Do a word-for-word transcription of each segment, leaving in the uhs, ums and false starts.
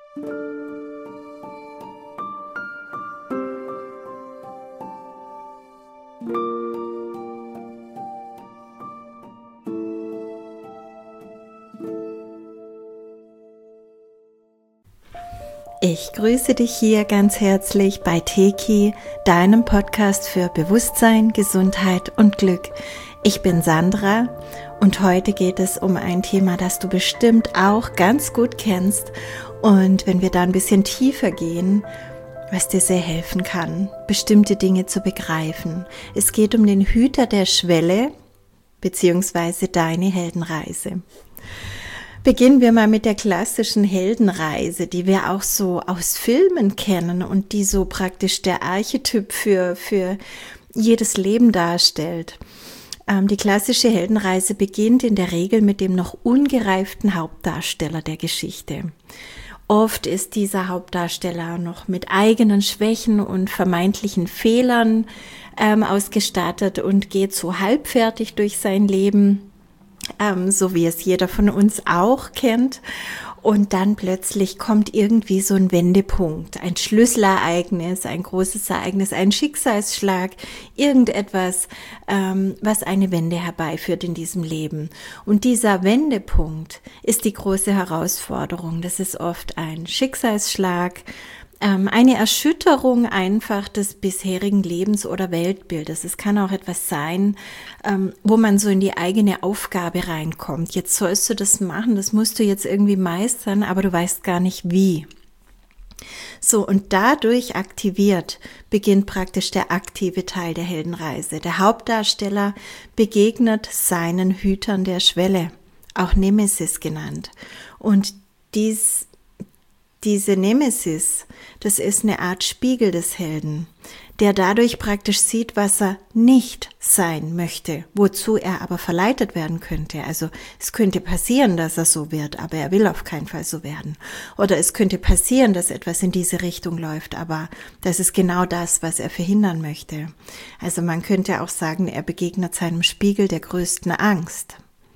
Ich grüße dich hier ganz herzlich bei Teki, deinem Podcast für Bewusstsein, Gesundheit und Glück. Ich bin Sandra und heute geht es um ein Thema, das du bestimmt auch ganz gut kennst. Und wenn wir da ein bisschen tiefer gehen, was dir sehr helfen kann, bestimmte Dinge zu begreifen. Es geht um den Hüter der Schwelle, beziehungsweise deine Heldenreise. Beginnen wir mal mit der klassischen Heldenreise, die wir auch so aus Filmen kennen und die so praktisch der Archetyp für, für jedes Leben darstellt. Ähm, die klassische Heldenreise beginnt in der Regel mit dem noch ungereiften Hauptdarsteller der Geschichte. Oft ist dieser Hauptdarsteller noch mit eigenen Schwächen und vermeintlichen Fehlern ähm, ausgestattet und geht so halbfertig durch sein Leben. Ähm, so wie es jeder von uns auch kennt. Und dann plötzlich kommt irgendwie so ein Wendepunkt, ein Schlüsselereignis, ein großes Ereignis, ein Schicksalsschlag, irgendetwas, ähm, was eine Wende herbeiführt in diesem Leben. Und dieser Wendepunkt ist die große Herausforderung. Das ist oft ein Schicksalsschlag, eine Erschütterung einfach des bisherigen Lebens oder Weltbildes. Es kann auch etwas sein, wo man so in die eigene Aufgabe reinkommt. Jetzt sollst du das machen, das musst du jetzt irgendwie meistern, aber du weißt gar nicht wie. So, und dadurch aktiviert beginnt praktisch der aktive Teil der Heldenreise. Der Hauptdarsteller begegnet seinen Hütern der Schwelle, auch Nemesis genannt. Und dies Diese Nemesis, das ist eine Art Spiegel des Helden, der dadurch praktisch sieht, was er nicht sein möchte, wozu er aber verleitet werden könnte. Also es könnte passieren, dass er so wird, aber er will auf keinen Fall so werden. Oder es könnte passieren, dass etwas in diese Richtung läuft, aber das ist genau das, was er verhindern möchte. Also man könnte auch sagen, er begegnet seinem Spiegel der größten Angst.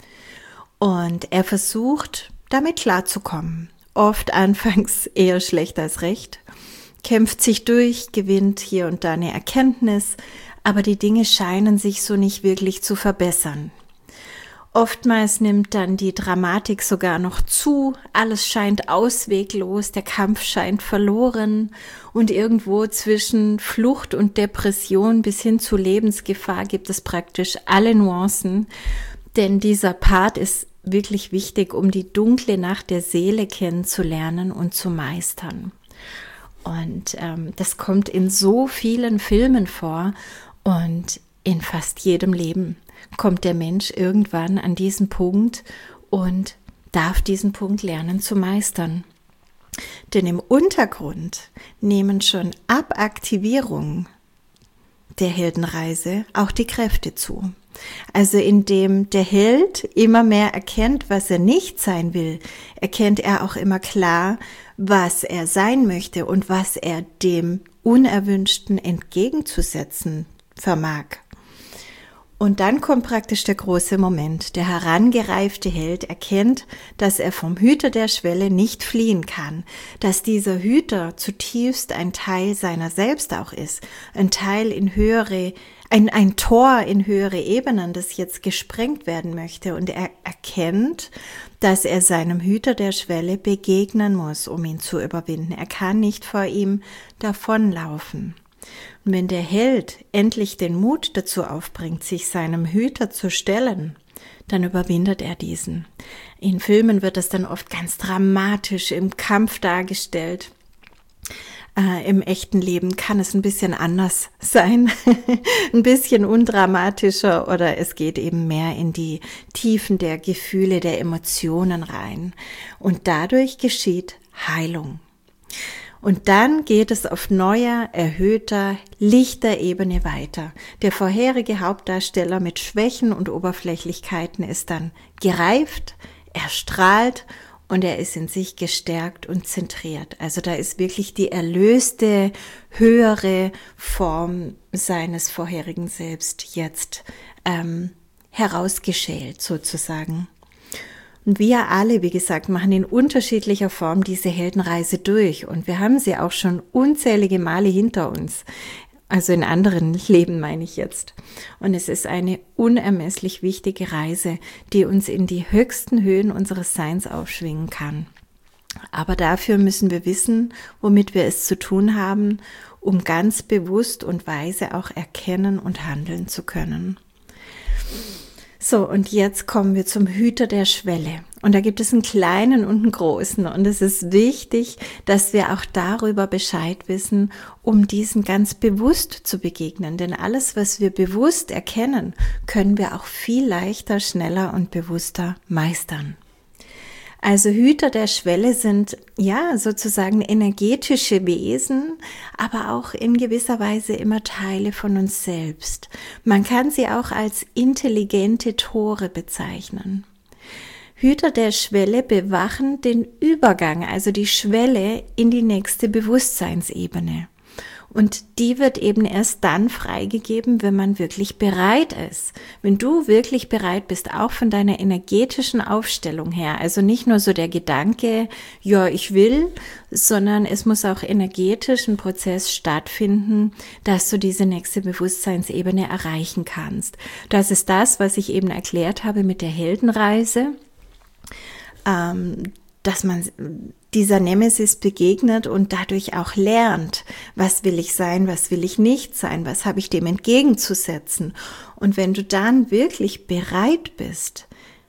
Und er versucht, damit klarzukommen. Oft anfangs eher schlecht als recht, kämpft sich durch, gewinnt hier und da eine Erkenntnis, aber die Dinge scheinen sich so nicht wirklich zu verbessern. Oftmals nimmt dann die Dramatik sogar noch zu, alles scheint ausweglos, der Kampf scheint verloren und irgendwo zwischen Flucht und Depression bis hin zu Lebensgefahr gibt es praktisch alle Nuancen, denn dieser Part ist wirklich wichtig, um die dunkle Nacht der Seele kennenzulernen und zu meistern. Und ähm, das kommt in so vielen Filmen vor und in fast jedem Leben kommt der Mensch irgendwann an diesen Punkt und darf diesen Punkt lernen zu meistern. Denn im Untergrund nehmen schon ab Aktivierung der Heldenreise auch die Kräfte zu. Also indem der Held immer mehr erkennt, was er nicht sein will, erkennt er auch immer klar, was er sein möchte und was er dem Unerwünschten entgegenzusetzen vermag. Und dann kommt praktisch der große Moment. Der herangereifte Held erkennt, dass er vom Hüter der Schwelle nicht fliehen kann, dass dieser Hüter zutiefst ein Teil seiner selbst auch ist, ein Teil in höhere Ein, ein Tor in höhere Ebenen, das jetzt gesprengt werden möchte, und er erkennt, dass er seinem Hüter der Schwelle begegnen muss, um ihn zu überwinden. Er kann nicht vor ihm davonlaufen. Und wenn der Held endlich den Mut dazu aufbringt, sich seinem Hüter zu stellen, dann überwindet er diesen. In Filmen wird das dann oft ganz dramatisch im Kampf dargestellt. Äh, im echten Leben kann es ein bisschen anders sein, ein bisschen undramatischer, oder es geht eben mehr in die Tiefen der Gefühle, der Emotionen rein. Und dadurch geschieht Heilung. Und dann geht es auf neuer, erhöhter, lichter Ebene weiter. Der vorherige Hauptdarsteller mit Schwächen und Oberflächlichkeiten ist dann gereift, er strahlt und er ist in sich gestärkt und zentriert. Also da ist wirklich die erlöste, höhere Form seines vorherigen Selbst jetzt ähm, herausgeschält sozusagen. Und wir alle, wie gesagt, machen in unterschiedlicher Form diese Heldenreise durch. Und wir haben sie auch schon unzählige Male hinter uns. Also in anderen Leben meine ich jetzt. Und es ist eine unermesslich wichtige Reise, die uns in die höchsten Höhen unseres Seins aufschwingen kann. Aber dafür müssen wir wissen, womit wir es zu tun haben, um ganz bewusst und weise auch erkennen und handeln zu können. So, und jetzt kommen wir zum Hüter der Schwelle. Und da gibt es einen kleinen und einen großen. Und es ist wichtig, dass wir auch darüber Bescheid wissen, um diesen ganz bewusst zu begegnen. Denn alles, was wir bewusst erkennen, können wir auch viel leichter, schneller und bewusster meistern. Also Hüter der Schwelle sind ja sozusagen energetische Wesen, aber auch in gewisser Weise immer Teile von uns selbst. Man kann sie auch als intelligente Tore bezeichnen. Hüter der Schwelle bewachen den Übergang, also die Schwelle in die nächste Bewusstseinsebene. Und die wird eben erst dann freigegeben, wenn man wirklich bereit ist. Wenn du wirklich bereit bist, auch von deiner energetischen Aufstellung her, also nicht nur so der Gedanke, ja, ich will, sondern es muss auch energetisch ein Prozess stattfinden, dass du diese nächste Bewusstseinsebene erreichen kannst. Das ist das, was ich eben erklärt habe mit der Heldenreise, ähm, dass man dieser Nemesis begegnet und dadurch auch lernt, was will ich sein, was will ich nicht sein, was habe ich dem entgegenzusetzen. Und wenn du dann wirklich bereit bist,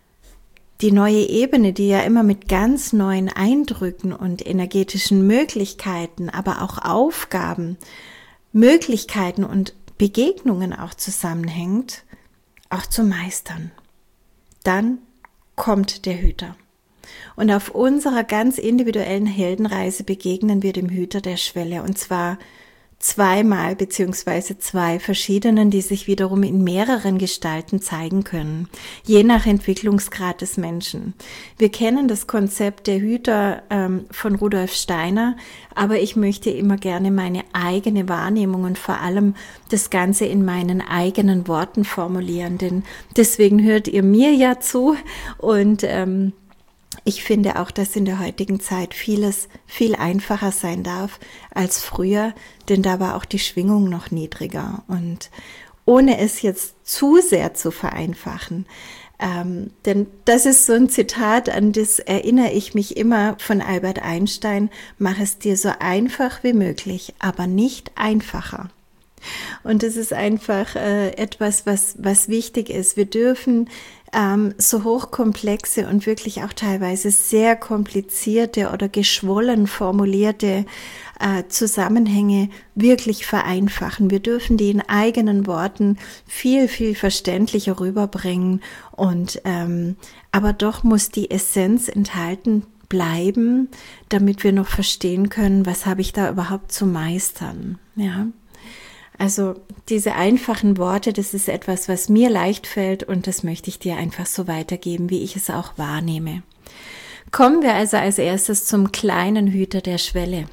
die neue Ebene, die ja immer mit ganz neuen Eindrücken und energetischen Möglichkeiten, aber auch Aufgaben, Möglichkeiten und Begegnungen auch zusammenhängt, auch zu meistern, dann kommt der Hüter. Und auf unserer ganz individuellen Heldenreise begegnen wir dem Hüter der Schwelle, und zwar zweimal beziehungsweise zwei verschiedenen, die sich wiederum in mehreren Gestalten zeigen können, je nach Entwicklungsgrad des Menschen. Wir kennen das Konzept der Hüter ähm, von Rudolf Steiner, aber ich möchte immer gerne meine eigene Wahrnehmung und vor allem das Ganze in meinen eigenen Worten formulieren, denn deswegen hört ihr mir ja zu und ähm, ich finde auch, dass in der heutigen Zeit vieles viel einfacher sein darf als früher, denn da war auch die Schwingung noch niedriger. Und ohne es jetzt zu sehr zu vereinfachen, ähm, denn das ist so ein Zitat, an das erinnere ich mich immer von Albert Einstein: Mach es dir so einfach wie möglich, aber nicht einfacher. Und das ist einfach äh, etwas, was, was wichtig ist. Wir dürfen ähm, so hochkomplexe und wirklich auch teilweise sehr komplizierte oder geschwollen formulierte äh, Zusammenhänge wirklich vereinfachen. Wir dürfen die in eigenen Worten viel, viel verständlicher rüberbringen. Und ähm, aber doch muss die Essenz enthalten bleiben, damit wir noch verstehen können, was habe ich da überhaupt zu meistern, ja. Also diese einfachen Worte, das ist etwas, was mir leicht fällt und das möchte ich dir einfach so weitergeben, wie ich es auch wahrnehme. Kommen wir also als erstes zum kleinen Hüter der Schwelle.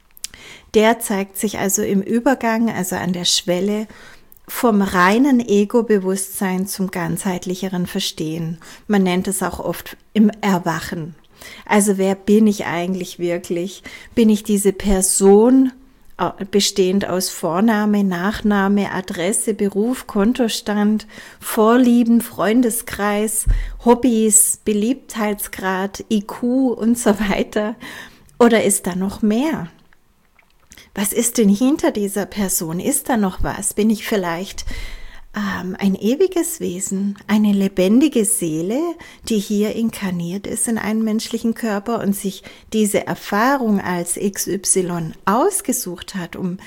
Der zeigt sich also im Übergang, also an der Schwelle, vom reinen Ego-Bewusstsein zum ganzheitlicheren Verstehen. Man nennt es auch oft im Erwachen. Also wer bin ich eigentlich wirklich? Bin ich diese Person, bestehend aus Vorname, Nachname, Adresse, Beruf, Kontostand, Vorlieben, Freundeskreis, Hobbys, Beliebtheitsgrad, I Q und so weiter? Oder ist da noch mehr? Was ist denn hinter dieser Person? Ist da noch was? Bin ich vielleicht ähm, ein ewiges Wesen, eine lebendige Seele, die hier inkarniert ist in einen menschlichen Körper und sich diese Erfahrung als X Y ausgesucht hat, um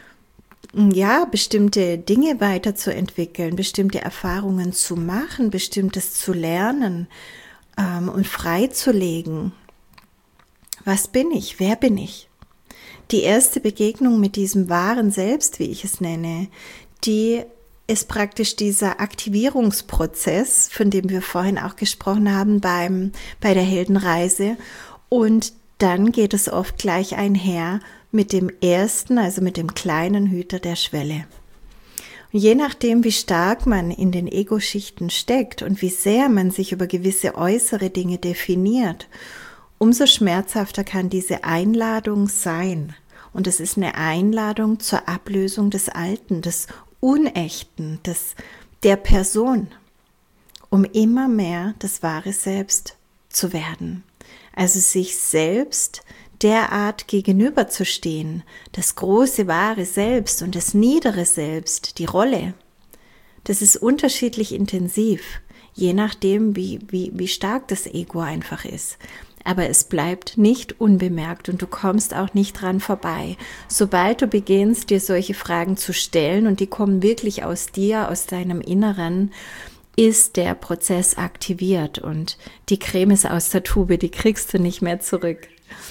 ja bestimmte Dinge weiterzuentwickeln, bestimmte Erfahrungen zu machen, bestimmtes zu lernen ähm, und freizulegen? Was bin ich? Wer bin ich? Die erste Begegnung mit diesem wahren Selbst, wie ich es nenne, die ist praktisch dieser Aktivierungsprozess, von dem wir vorhin auch gesprochen haben beim, bei der Heldenreise. Und dann geht es oft gleich einher mit dem ersten, also mit dem kleinen Hüter der Schwelle. Und je nachdem, wie stark man in den Ego-Schichten steckt und wie sehr man sich über gewisse äußere Dinge definiert, umso schmerzhafter kann diese Einladung sein. Und es ist eine Einladung zur Ablösung des Alten, des Unechten, des, der Person, um immer mehr das wahre Selbst zu werden. Also sich selbst derart gegenüberzustehen, das große wahre Selbst und das niedere Selbst, die Rolle, das ist unterschiedlich intensiv, je nachdem, wie, wie, wie stark das Ego einfach ist. Aber es bleibt nicht unbemerkt und du kommst auch nicht dran vorbei. Sobald du beginnst, dir solche Fragen zu stellen und die kommen wirklich aus dir, aus deinem Inneren, ist der Prozess aktiviert und die Creme ist aus der Tube, die kriegst du nicht mehr zurück.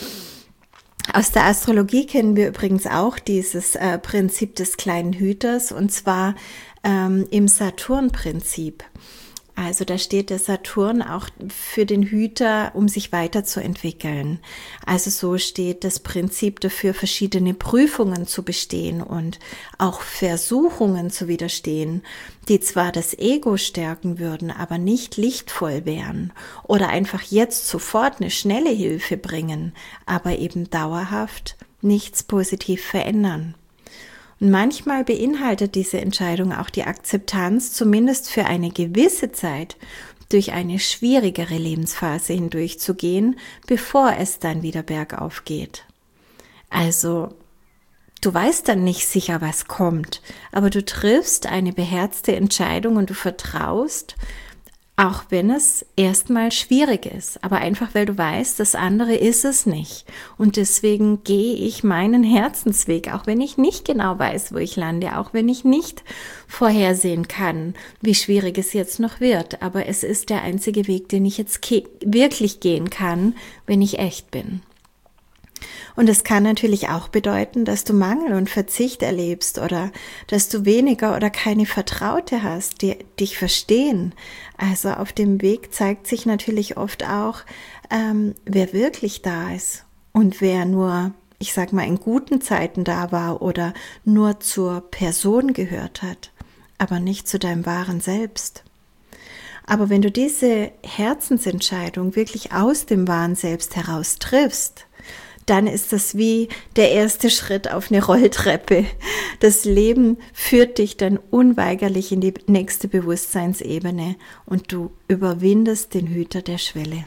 Aus der Astrologie kennen wir übrigens auch dieses äh, Prinzip des kleinen Hüters und zwar ähm, im Saturn-Prinzip. Also da steht der Saturn auch für den Hüter, um sich weiterzuentwickeln. Also so steht das Prinzip dafür, verschiedene Prüfungen zu bestehen und auch Versuchungen zu widerstehen, die zwar das Ego stärken würden, aber nicht lichtvoll wären oder einfach jetzt sofort eine schnelle Hilfe bringen, aber eben dauerhaft nichts positiv verändern. Und manchmal beinhaltet diese Entscheidung auch die Akzeptanz, zumindest für eine gewisse Zeit, durch eine schwierigere Lebensphase hindurchzugehen, bevor es dann wieder bergauf geht. Also, du weißt dann nicht sicher, was kommt, aber du triffst eine beherzte Entscheidung und du vertraust, auch wenn es erstmal schwierig ist, aber einfach, weil du weißt, das andere ist es nicht. Und deswegen gehe ich meinen Herzensweg, auch wenn ich nicht genau weiß, wo ich lande, auch wenn ich nicht vorhersehen kann, wie schwierig es jetzt noch wird. Aber es ist der einzige Weg, den ich jetzt ke- wirklich gehen kann, wenn ich echt bin. Und es kann natürlich auch bedeuten, dass du Mangel und Verzicht erlebst oder dass du weniger oder keine Vertraute hast, die dich verstehen. Also auf dem Weg zeigt sich natürlich oft auch, ähm, wer wirklich da ist und wer nur, ich sag mal, in guten Zeiten da war oder nur zur Person gehört hat, aber nicht zu deinem wahren Selbst. Aber wenn du diese Herzensentscheidung wirklich aus dem wahren Selbst heraus triffst, dann ist das wie der erste Schritt auf eine Rolltreppe. Das Leben führt dich dann unweigerlich in die nächste Bewusstseinsebene und du überwindest den Hüter der Schwelle.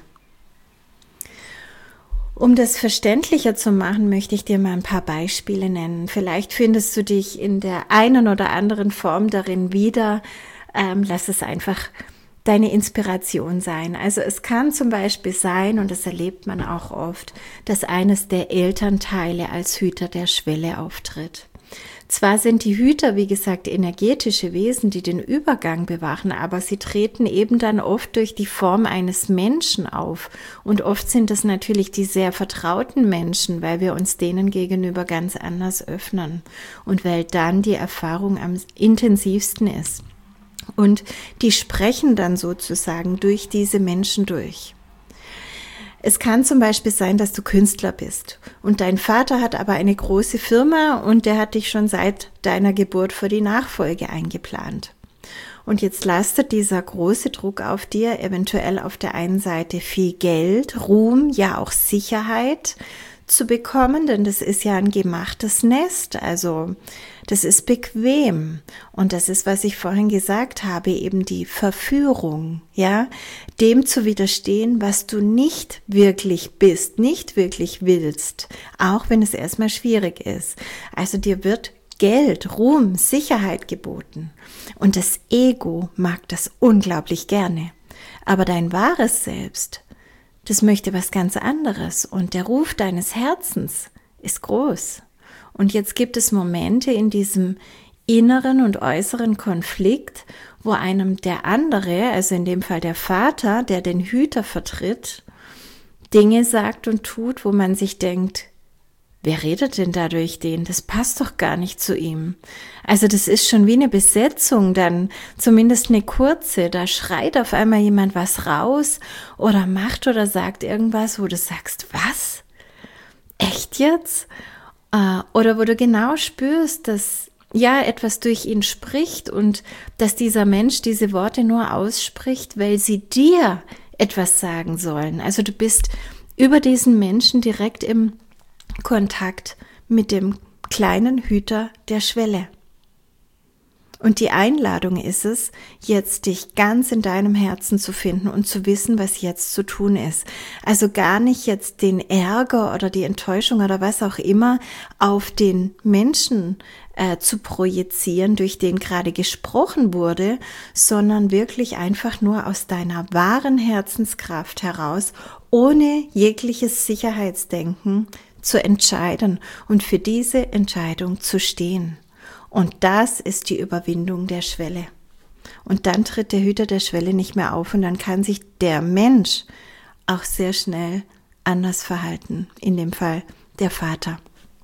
Um das verständlicher zu machen, möchte ich dir mal ein paar Beispiele nennen. Vielleicht findest du dich in der einen oder anderen Form darin wieder. Ähm, lass es einfach deine Inspiration sein. Also es kann zum Beispiel sein, und das erlebt man auch oft, dass eines der Elternteile als Hüter der Schwelle auftritt. Zwar sind die Hüter, wie gesagt, energetische Wesen, die den Übergang bewachen, aber sie treten eben dann oft durch die Form eines Menschen auf. Und oft sind das natürlich die sehr vertrauten Menschen, weil wir uns denen gegenüber ganz anders öffnen und weil dann die Erfahrung am intensivsten ist. Und die sprechen dann sozusagen durch diese Menschen durch. Es kann zum Beispiel sein, dass du Künstler bist und dein Vater hat aber eine große Firma und der hat dich schon seit deiner Geburt für die Nachfolge eingeplant. Und jetzt lastet dieser große Druck auf dir, eventuell auf der einen Seite viel Geld, Ruhm, ja auch Sicherheit zu bekommen, denn das ist ja ein gemachtes Nest, also das ist bequem und das ist, was ich vorhin gesagt habe, eben die Verführung, ja, dem zu widerstehen, was du nicht wirklich bist, nicht wirklich willst, auch wenn es erstmal schwierig ist. Also dir wird Geld, Ruhm, Sicherheit geboten und das Ego mag das unglaublich gerne, aber dein wahres Selbst, das möchte was ganz anderes und der Ruf deines Herzens ist groß. Und jetzt gibt es Momente in diesem inneren und äußeren Konflikt, wo einem der andere, also in dem Fall der Vater, der den Hüter vertritt, Dinge sagt und tut, wo man sich denkt, wer redet denn da durch den? Das passt doch gar nicht zu ihm. Also das ist schon wie eine Besetzung, dann zumindest eine kurze, da schreit auf einmal jemand was raus oder macht oder sagt irgendwas, wo du sagst, was? Echt jetzt? Oder wo du genau spürst, dass ja, etwas durch ihn spricht und dass dieser Mensch diese Worte nur ausspricht, weil sie dir etwas sagen sollen. Also du bist über diesen Menschen direkt im Kontakt mit dem kleinen Hüter der Schwelle. Und die Einladung ist es, jetzt dich ganz in deinem Herzen zu finden und zu wissen, was jetzt zu tun ist. Also gar nicht jetzt den Ärger oder die Enttäuschung oder was auch immer auf den Menschen äh, zu projizieren, durch den gerade gesprochen wurde, sondern wirklich einfach nur aus deiner wahren Herzenskraft heraus, ohne jegliches Sicherheitsdenken zu entscheiden und für diese Entscheidung zu stehen. Und das ist die Überwindung der Schwelle. Und dann tritt der Hüter der Schwelle nicht mehr auf und dann kann sich der Mensch auch sehr schnell anders verhalten, in dem Fall der Vater.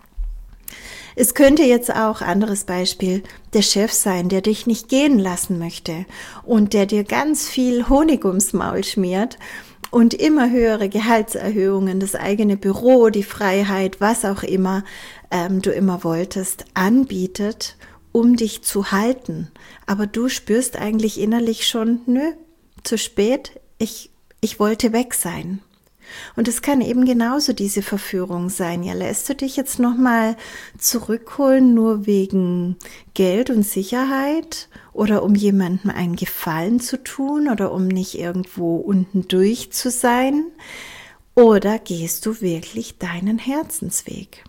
Es könnte jetzt auch, anderes Beispiel, der Chef sein, der dich nicht gehen lassen möchte und der dir ganz viel Honig ums Maul schmiert und immer höhere Gehaltserhöhungen, das eigene Büro, die Freiheit, was auch immer ähm, du immer wolltest, anbietet, um dich zu halten. Aber du spürst eigentlich innerlich schon, nö, zu spät, ich, ich wollte weg sein. Und es kann eben genauso diese Verführung sein. Ja, lässt du dich jetzt nochmal zurückholen, nur wegen Geld und Sicherheit oder um jemandem einen Gefallen zu tun oder um nicht irgendwo unten durch zu sein? Oder gehst du wirklich deinen Herzensweg?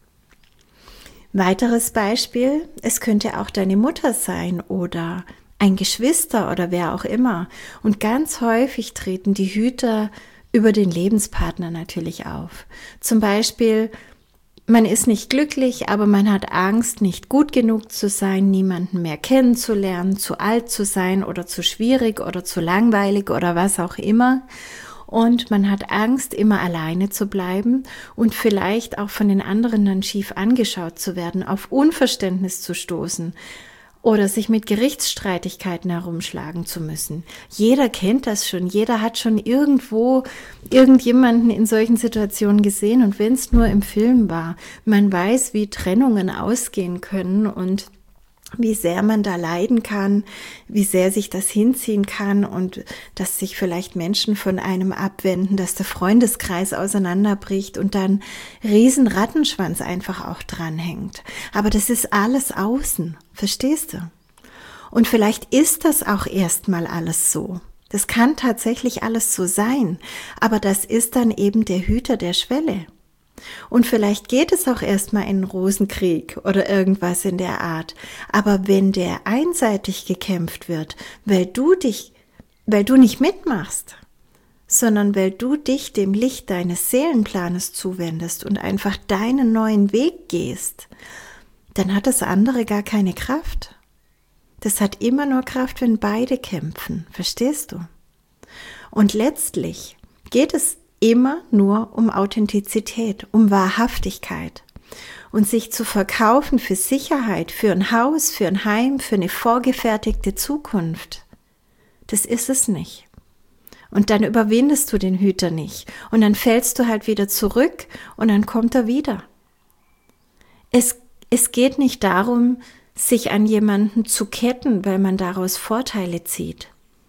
Weiteres Beispiel, es könnte auch deine Mutter sein oder ein Geschwister oder wer auch immer. Und ganz häufig treten die Hüter über den Lebenspartner natürlich auf. Zum Beispiel, man ist nicht glücklich, aber man hat Angst, nicht gut genug zu sein, niemanden mehr kennenzulernen, zu alt zu sein oder zu schwierig oder zu langweilig oder was auch immer. Und man hat Angst, immer alleine zu bleiben und vielleicht auch von den anderen dann schief angeschaut zu werden, auf Unverständnis zu stoßen oder sich mit Gerichtsstreitigkeiten herumschlagen zu müssen. Jeder kennt das schon, jeder hat schon irgendwo irgendjemanden in solchen Situationen gesehen und wenn es nur im Film war, man weiß, wie Trennungen ausgehen können und wie sehr man da leiden kann, wie sehr sich das hinziehen kann und dass sich vielleicht Menschen von einem abwenden, dass der Freundeskreis auseinanderbricht und dann riesen Rattenschwanz einfach auch dranhängt. Aber das ist alles außen, verstehst du? Und vielleicht ist das auch erstmal alles so. Das kann tatsächlich alles so sein, aber das ist dann eben der Hüter der Schwelle. Und vielleicht geht es auch erstmal in einen Rosenkrieg oder irgendwas in der Art. Aber wenn der einseitig gekämpft wird, weil du dich, weil du nicht mitmachst, sondern weil du dich dem Licht deines Seelenplanes zuwendest und einfach deinen neuen Weg gehst, dann hat das andere gar keine Kraft. Das hat immer nur Kraft, wenn beide kämpfen. Verstehst du? Und letztlich geht es immer nur um Authentizität, um Wahrhaftigkeit. Und sich zu verkaufen für Sicherheit, für ein Haus, für ein Heim, für eine vorgefertigte Zukunft, das ist es nicht. Und dann überwindest du den Hüter nicht. Und dann fällst du halt wieder zurück und dann kommt er wieder. Es, es geht nicht darum, sich an jemanden zu ketten, weil man daraus Vorteile zieht.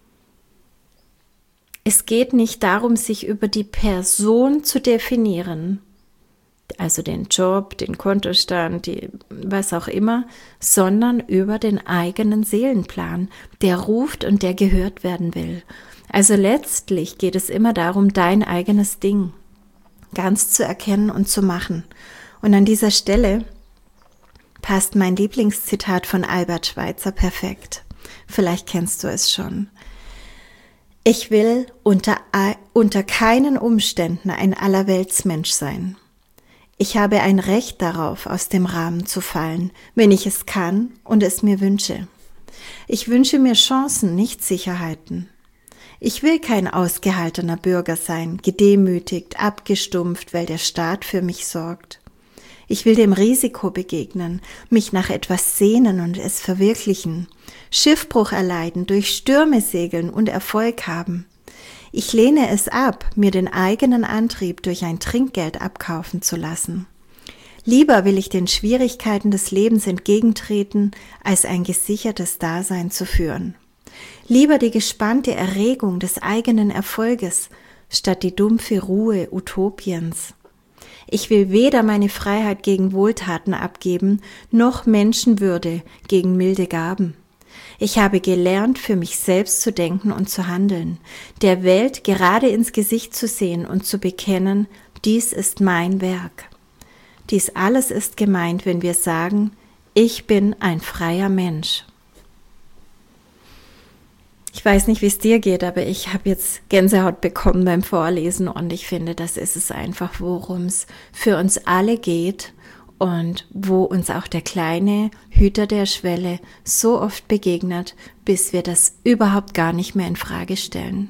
Es geht nicht darum, sich über die Person zu definieren, also den Job, den Kontostand, die, was auch immer, sondern über den eigenen Seelenplan, der ruft und der gehört werden will. Also letztlich geht es immer darum, dein eigenes Ding ganz zu erkennen und zu machen. Und an dieser Stelle passt mein Lieblingszitat von Albert Schweitzer perfekt. Vielleicht kennst du es schon. Ich will unter, unter keinen Umständen ein Allerweltsmensch sein. Ich habe ein Recht darauf, aus dem Rahmen zu fallen, wenn ich es kann und es mir wünsche. Ich wünsche mir Chancen, nicht Sicherheiten. Ich will kein ausgehaltener Bürger sein, gedemütigt, abgestumpft, weil der Staat für mich sorgt. Ich will dem Risiko begegnen, mich nach etwas sehnen und es verwirklichen, Schiffbruch erleiden, durch Stürme segeln und Erfolg haben. Ich lehne es ab, mir den eigenen Antrieb durch ein Trinkgeld abkaufen zu lassen. Lieber will ich den Schwierigkeiten des Lebens entgegentreten, als ein gesichertes Dasein zu führen. Lieber die gespannte Erregung des eigenen Erfolges, statt die dumpfe Ruhe Utopiens. Ich will weder meine Freiheit gegen Wohltaten abgeben, noch Menschenwürde gegen milde Gaben. Ich habe gelernt, für mich selbst zu denken und zu handeln, der Welt gerade ins Gesicht zu sehen und zu bekennen, dies ist mein Werk. Dies alles ist gemeint, wenn wir sagen, ich bin ein freier Mensch. Ich weiß nicht, wie es dir geht, aber ich habe jetzt Gänsehaut bekommen beim Vorlesen und ich finde, das ist es einfach, worum es für uns alle geht und wo uns auch der kleine Hüter der Schwelle so oft begegnet, bis wir das überhaupt gar nicht mehr in Frage stellen.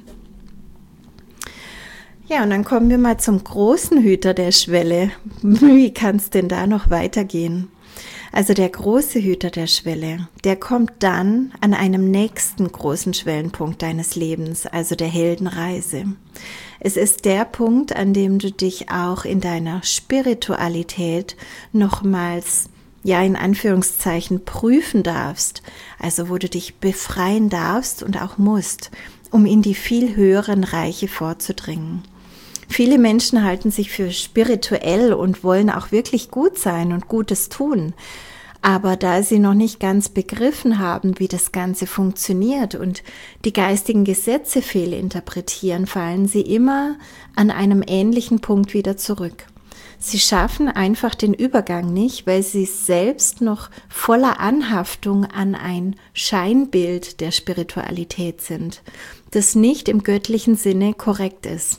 Ja, und dann kommen wir mal zum großen Hüter der Schwelle. Wie kann es denn da noch weitergehen? Also der große Hüter der Schwelle, der kommt dann an einem nächsten großen Schwellenpunkt deines Lebens, also der Heldenreise. Es ist der Punkt, an dem du dich auch in deiner Spiritualität nochmals, ja in Anführungszeichen, prüfen darfst, also wo du dich befreien darfst und auch musst, um in die viel höheren Reiche vorzudringen. Viele Menschen halten sich für spirituell und wollen auch wirklich gut sein und Gutes tun. Aber da sie noch nicht ganz begriffen haben, wie das Ganze funktioniert und die geistigen Gesetze fehlinterpretieren, fallen sie immer an einem ähnlichen Punkt wieder zurück. Sie schaffen einfach den Übergang nicht, weil sie selbst noch voller Anhaftung an ein Scheinbild der Spiritualität sind, das nicht im göttlichen Sinne korrekt ist.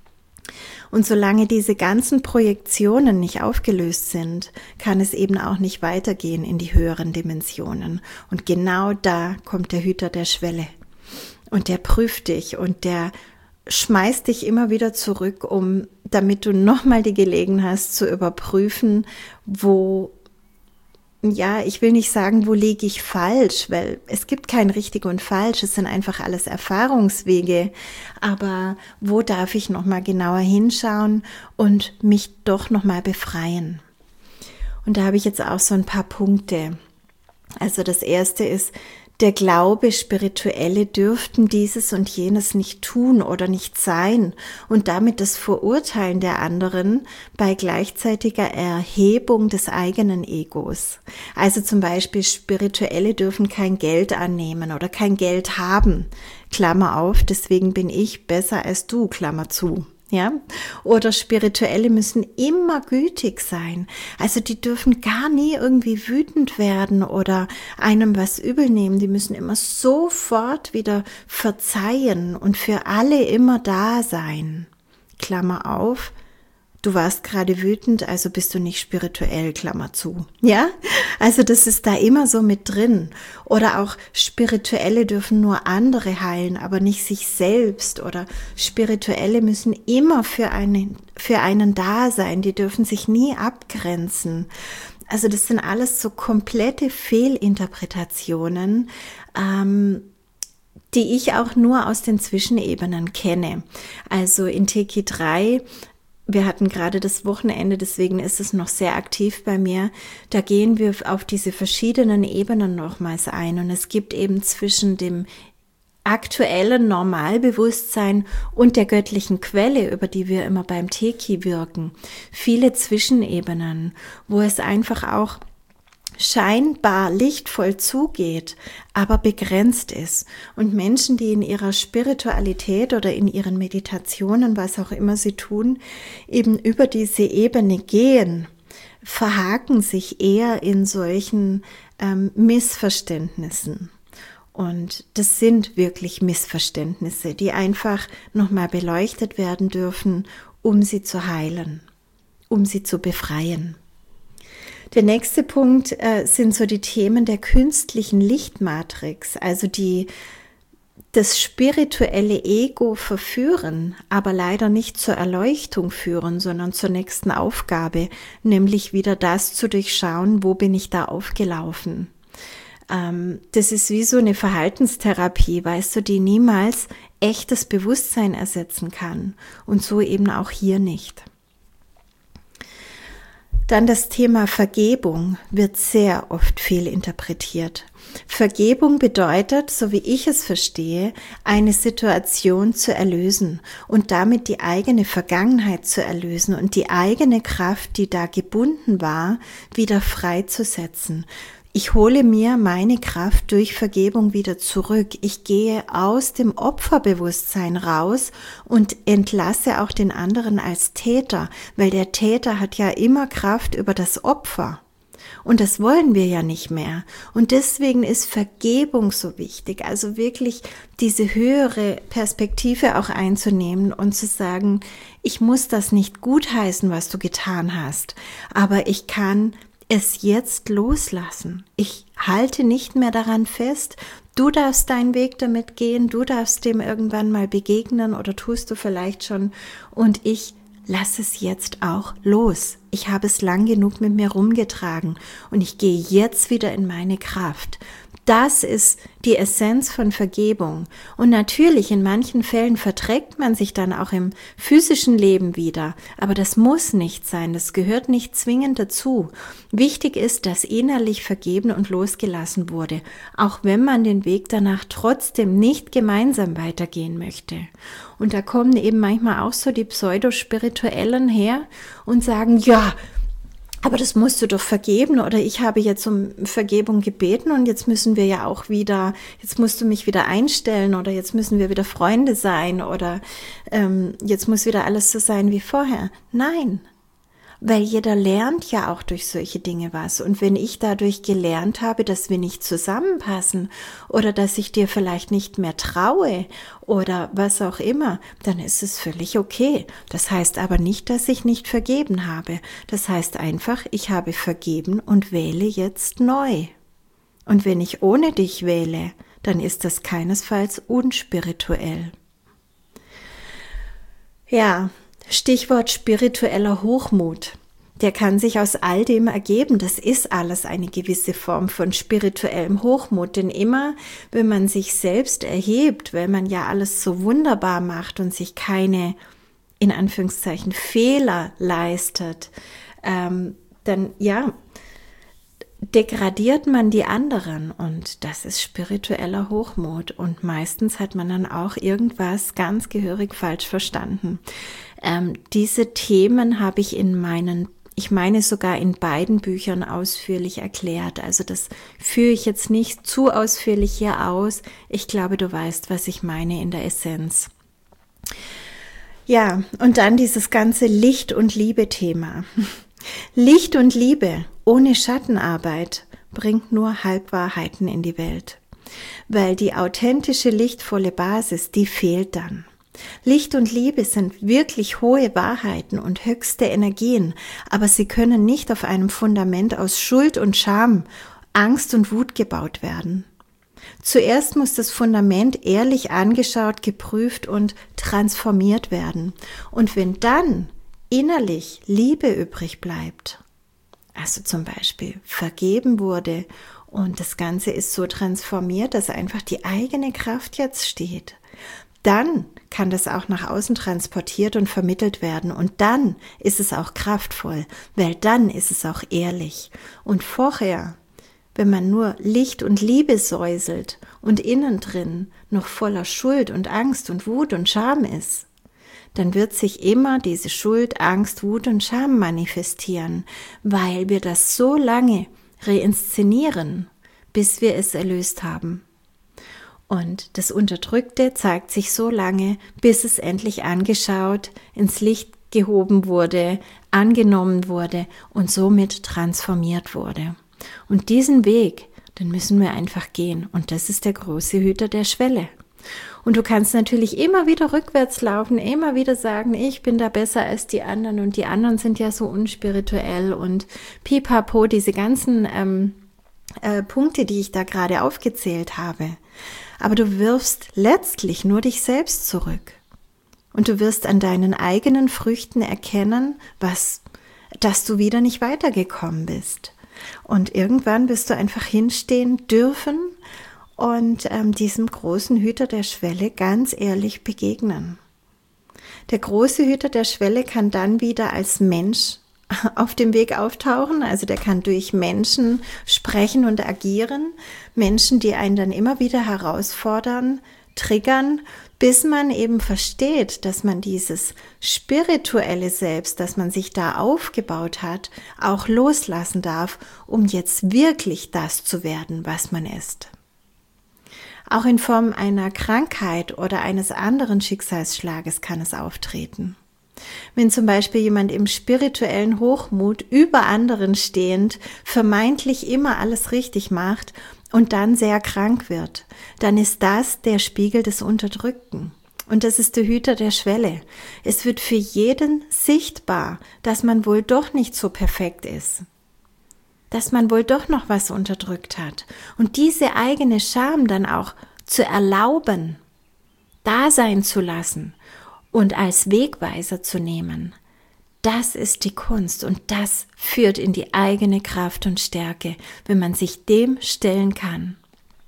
Und solange diese ganzen Projektionen nicht aufgelöst sind, kann es eben auch nicht weitergehen in die höheren Dimensionen. Und genau da kommt der Hüter der Schwelle. Und der prüft dich und der schmeißt dich immer wieder zurück, um, damit du nochmal die Gelegenheit hast zu überprüfen, wo, ja, ich will nicht sagen, wo liege ich falsch, weil es gibt kein richtig und falsch, es sind einfach alles Erfahrungswege, aber wo darf ich nochmal genauer hinschauen und mich doch nochmal befreien? Und da habe ich jetzt auch so ein paar Punkte. Also das erste ist, der Glaube, Spirituelle dürften dieses und jenes nicht tun oder nicht sein und damit das Verurteilen der anderen bei gleichzeitiger Erhebung des eigenen Egos. Also zum Beispiel Spirituelle dürfen kein Geld annehmen oder kein Geld haben, Klammer auf, deswegen bin ich besser als du, Klammer zu. Ja, oder Spirituelle müssen immer gütig sein. Also die dürfen gar nie irgendwie wütend werden oder einem was übel nehmen. Die müssen immer sofort wieder verzeihen und für alle immer da sein. Klammer auf. Du warst gerade wütend, also bist du nicht spirituell, Klammer zu. Ja, also das ist da immer so mit drin. Oder auch Spirituelle dürfen nur andere heilen, aber nicht sich selbst. Oder Spirituelle müssen immer für einen, für einen da sein. Die dürfen sich nie abgrenzen. Also das sind alles so komplette Fehlinterpretationen, ähm, die ich auch nur aus den Zwischenebenen kenne. Also in Teki drei, wir hatten gerade das Wochenende, deswegen ist es noch sehr aktiv bei mir. Da gehen wir auf diese verschiedenen Ebenen nochmals ein. Und es gibt eben zwischen dem aktuellen Normalbewusstsein und der göttlichen Quelle, über die wir immer beim Teki wirken, viele Zwischenebenen, wo es einfach auch scheinbar lichtvoll zugeht, aber begrenzt ist. Und Menschen, die in ihrer Spiritualität oder in ihren Meditationen, was auch immer sie tun, eben über diese Ebene gehen, verhaken sich eher in solchen ähm, Missverständnissen. Und das sind wirklich Missverständnisse, die einfach nochmal beleuchtet werden dürfen, um sie zu heilen, um sie zu befreien. Der nächste Punkt äh, sind so die Themen der künstlichen Lichtmatrix, also die das spirituelle Ego verführen, aber leider nicht zur Erleuchtung führen, sondern zur nächsten Aufgabe, nämlich wieder das zu durchschauen, wo bin ich da aufgelaufen. Ähm, das ist wie so eine Verhaltenstherapie, weißt du, die niemals echtes Bewusstsein ersetzen kann und so eben auch hier nicht. Dann das Thema Vergebung wird sehr oft fehlinterpretiert. Vergebung bedeutet, so wie ich es verstehe, eine Situation zu erlösen und damit die eigene Vergangenheit zu erlösen und die eigene Kraft, die da gebunden war, wieder freizusetzen. Ich hole mir meine Kraft durch Vergebung wieder zurück. Ich gehe aus dem Opferbewusstsein raus und entlasse auch den anderen als Täter, weil der Täter hat ja immer Kraft über das Opfer. Und das wollen wir ja nicht mehr. Und deswegen ist Vergebung so wichtig. Also wirklich diese höhere Perspektive auch einzunehmen und zu sagen, ich muss das nicht gutheißen, was du getan hast, aber ich kann es jetzt loslassen. Ich halte nicht mehr daran fest. Du darfst deinen Weg damit gehen, du darfst dem irgendwann mal begegnen oder tust du vielleicht schon und ich lass es jetzt auch los. Ich habe es lang genug mit mir rumgetragen und ich gehe jetzt wieder in meine Kraft. Das ist die Essenz von Vergebung. Und natürlich, in manchen Fällen verträgt man sich dann auch im physischen Leben wieder. Aber das muss nicht sein. Das gehört nicht zwingend dazu. Wichtig ist, dass innerlich vergeben und losgelassen wurde. Auch wenn man den Weg danach trotzdem nicht gemeinsam weitergehen möchte. Und da kommen eben manchmal auch so die Pseudospirituellen her und sagen, ja, aber das musst du doch vergeben oder ich habe jetzt um Vergebung gebeten und jetzt müssen wir ja auch wieder, jetzt musst du mich wieder einstellen oder jetzt müssen wir wieder Freunde sein oder ähm, jetzt muss wieder alles so sein wie vorher. Nein, weil jeder lernt ja auch durch solche Dinge was und wenn ich dadurch gelernt habe, dass wir nicht zusammenpassen oder dass ich dir vielleicht nicht mehr traue oder was auch immer, dann ist es völlig okay. Das heißt aber nicht, dass ich nicht vergeben habe. Das heißt einfach, ich habe vergeben und wähle jetzt neu. Und wenn ich ohne dich wähle, dann ist das keinesfalls unspirituell. Ja, Stichwort spiritueller Hochmut. Der kann sich aus all dem ergeben. Das ist alles eine gewisse Form von spirituellem Hochmut. Denn immer, wenn man sich selbst erhebt, weil man ja alles so wunderbar macht und sich keine, in Anführungszeichen, Fehler leistet, ähm, dann, ja, degradiert man die anderen und das ist spiritueller Hochmut und meistens hat man dann auch irgendwas ganz gehörig falsch verstanden. Ähm, diese Themen habe ich in meinen, ich meine sogar in beiden Büchern ausführlich erklärt, also das führe ich jetzt nicht zu ausführlich hier aus. Ich glaube, du weißt, was ich meine in der Essenz. Ja, und dann dieses ganze Licht- und Liebe-Thema. Licht und Liebe ohne Schattenarbeit bringt nur Halbwahrheiten in die Welt, weil die authentische, lichtvolle Basis, die fehlt dann. Licht und Liebe sind wirklich hohe Wahrheiten und höchste Energien, aber sie können nicht auf einem Fundament aus Schuld und Scham, Angst und Wut gebaut werden. Zuerst muss das Fundament ehrlich angeschaut, geprüft und transformiert werden. Und wenn dann innerlich Liebe übrig bleibt, also zum Beispiel vergeben wurde und das Ganze ist so transformiert, dass einfach die eigene Kraft jetzt steht, dann kann das auch nach außen transportiert und vermittelt werden und dann ist es auch kraftvoll, weil dann ist es auch ehrlich. Und vorher, wenn man nur Licht und Liebe säuselt und innen drin noch voller Schuld und Angst und Wut und Scham ist, dann wird sich immer diese Schuld, Angst, Wut und Scham manifestieren, weil wir das so lange reinszenieren, bis wir es erlöst haben. Und das Unterdrückte zeigt sich so lange, bis es endlich angeschaut, ins Licht gehoben wurde, angenommen wurde und somit transformiert wurde. Und diesen Weg, den müssen wir einfach gehen. Und das ist der große Hüter der Schwelle. Und du kannst natürlich immer wieder rückwärts laufen, immer wieder sagen, ich bin da besser als die anderen und die anderen sind ja so unspirituell und pipapo, diese ganzen ähm, äh, Punkte, die ich da gerade aufgezählt habe. Aber du wirfst letztlich nur dich selbst zurück. Und du wirst an deinen eigenen Früchten erkennen, was, dass du wieder nicht weitergekommen bist. Und irgendwann wirst du einfach hinstehen dürfen und ähm, diesem großen Hüter der Schwelle ganz ehrlich begegnen. Der große Hüter der Schwelle kann dann wieder als Mensch auf dem Weg auftauchen. Also der kann durch Menschen sprechen und agieren. Menschen, die einen dann immer wieder herausfordern, triggern, bis man eben versteht, dass man dieses spirituelle Selbst, das man sich da aufgebaut hat, auch loslassen darf, um jetzt wirklich das zu werden, was man ist. Auch in Form einer Krankheit oder eines anderen Schicksalsschlages kann es auftreten. Wenn zum Beispiel jemand im spirituellen Hochmut über anderen stehend vermeintlich immer alles richtig macht und dann sehr krank wird, dann ist das der Spiegel des Unterdrückten. Und das ist der Hüter der Schwelle. Es wird für jeden sichtbar, dass man wohl doch nicht so perfekt ist. Dass man wohl doch noch was unterdrückt hat. Und diese eigene Scham dann auch zu erlauben, da sein zu lassen und als Wegweiser zu nehmen, das ist die Kunst und das führt in die eigene Kraft und Stärke, wenn man sich dem stellen kann.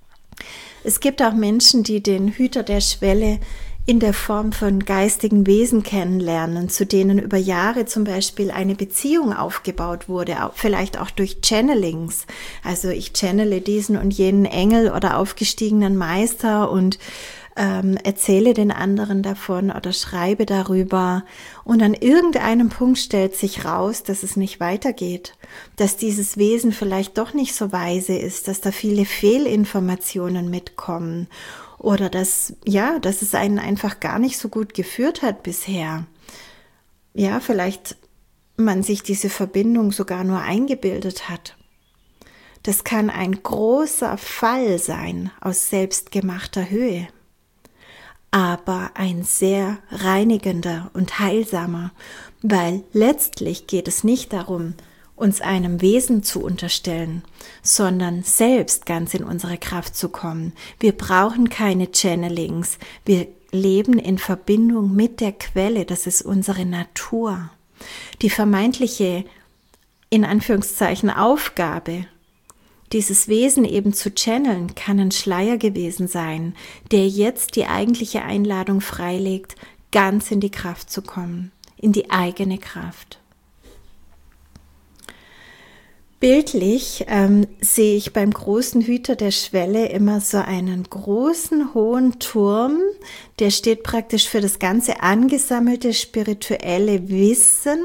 Es gibt auch Menschen, die den Hüter der Schwelle in der Form von geistigen Wesen kennenlernen, zu denen über Jahre zum Beispiel eine Beziehung aufgebaut wurde, vielleicht auch durch Channelings. Also ich channele diesen und jenen Engel oder aufgestiegenen Meister und ähm, erzähle den anderen davon oder schreibe darüber. Und an irgendeinem Punkt stellt sich raus, dass es nicht weitergeht, dass dieses Wesen vielleicht doch nicht so weise ist, dass da viele Fehlinformationen mitkommen. Oder dass, ja, dass es einen einfach gar nicht so gut geführt hat bisher. Ja, vielleicht man sich diese Verbindung sogar nur eingebildet hat. Das kann ein großer Fall sein aus selbstgemachter Höhe, aber ein sehr reinigender und heilsamer, weil letztlich geht es nicht darum, uns einem Wesen zu unterstellen, sondern selbst ganz in unsere Kraft zu kommen. Wir brauchen keine Channelings. Wir leben in Verbindung mit der Quelle. Das ist unsere Natur. Die vermeintliche, in Anführungszeichen, Aufgabe, dieses Wesen eben zu channeln, kann ein Schleier gewesen sein, der jetzt die eigentliche Einladung freilegt, ganz in die Kraft zu kommen, in die eigene Kraft. Bildlich ähm, sehe ich beim großen Hüter der Schwelle immer so einen großen, hohen Turm, der steht praktisch für das ganze angesammelte spirituelle Wissen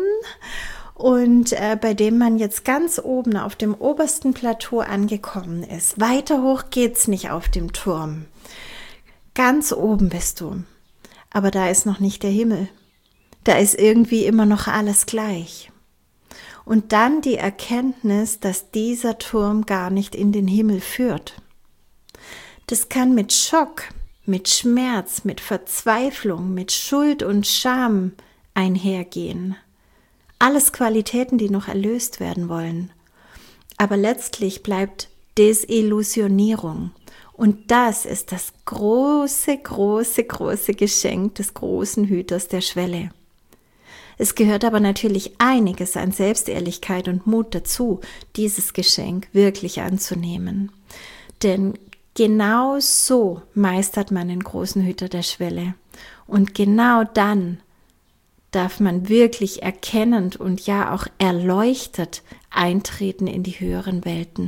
und äh, bei dem man jetzt ganz oben auf dem obersten Plateau angekommen ist. Weiter hoch geht's nicht auf dem Turm. Ganz oben bist du, aber da ist noch nicht der Himmel. Da ist irgendwie immer noch alles gleich. Und dann die Erkenntnis, dass dieser Turm gar nicht in den Himmel führt. Das kann mit Schock, mit Schmerz, mit Verzweiflung, mit Schuld und Scham einhergehen. Alles Qualitäten, die noch erlöst werden wollen. Aber letztlich bleibt Desillusionierung. Und das ist das große, große, große Geschenk des großen Hüters der Schwelle. Es gehört aber natürlich einiges an Selbstehrlichkeit und Mut dazu, dieses Geschenk wirklich anzunehmen. Denn genau so meistert man den großen Hüter der Schwelle. Und genau dann darf man wirklich erkennend und ja auch erleuchtet eintreten in die höheren Welten.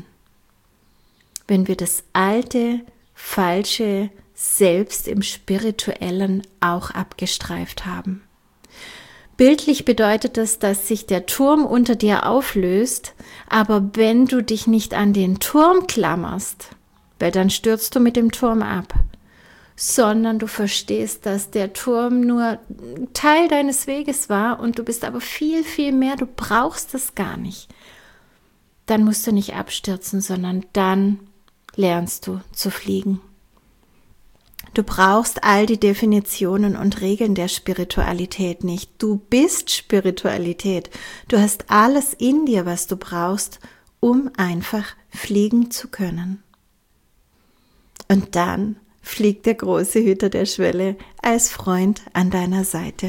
Wenn wir das alte, falsche Selbst im Spirituellen auch abgestreift haben. Bildlich bedeutet das, dass sich der Turm unter dir auflöst, aber wenn du dich nicht an den Turm klammerst, weil dann stürzt du mit dem Turm ab, sondern du verstehst, dass der Turm nur Teil deines Weges war und du bist aber viel, viel mehr, du brauchst es gar nicht. Dann musst du nicht abstürzen, sondern dann lernst du zu fliegen. Du brauchst all die Definitionen und Regeln der Spiritualität nicht. Du bist Spiritualität. Du hast alles in dir, was du brauchst, um einfach fliegen zu können. Und dann fliegt der große Hüter der Schwelle als Freund an deiner Seite.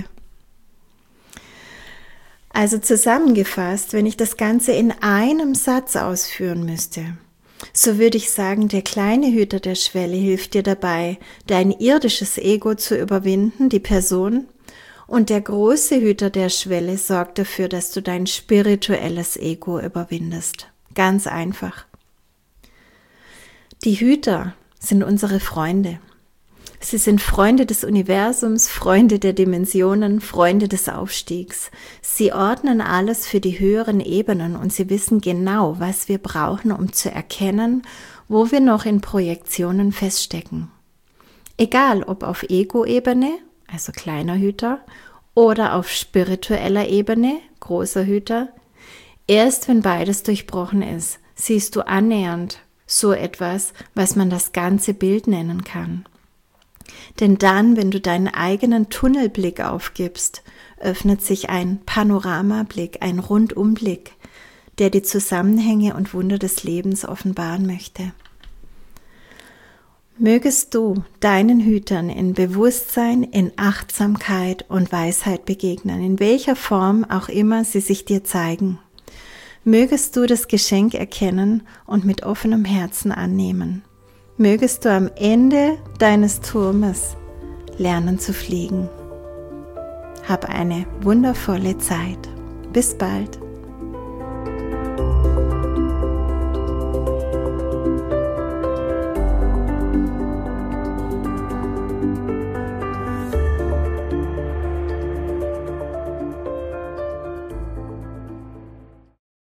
Also zusammengefasst, wenn ich das Ganze in einem Satz ausführen müsste, so würde ich sagen, der kleine Hüter der Schwelle hilft dir dabei, dein irdisches Ego zu überwinden, die Person, Und der große Hüter der Schwelle sorgt dafür, dass du dein spirituelles Ego überwindest. Ganz einfach. Die Hüter sind unsere Freunde. Sie sind Freunde des Universums, Freunde der Dimensionen, Freunde des Aufstiegs. Sie ordnen alles für die höheren Ebenen und sie wissen genau, was wir brauchen, um zu erkennen, wo wir noch in Projektionen feststecken. Egal, ob auf Ego-Ebene, also kleiner Hüter, oder auf spiritueller Ebene, großer Hüter. Erst wenn beides durchbrochen ist, siehst du annähernd so etwas, was man das ganze Bild nennen kann. Denn dann, wenn du deinen eigenen Tunnelblick aufgibst, öffnet sich ein Panoramablick, ein Rundumblick, der die Zusammenhänge und Wunder des Lebens offenbaren möchte. Mögest du deinen Hütern in Bewusstsein, in Achtsamkeit und Weisheit begegnen, in welcher Form auch immer sie sich dir zeigen. Mögest du das Geschenk erkennen und mit offenem Herzen annehmen. Mögest du am Ende deines Turmes lernen zu fliegen. Hab eine wundervolle Zeit. Bis bald.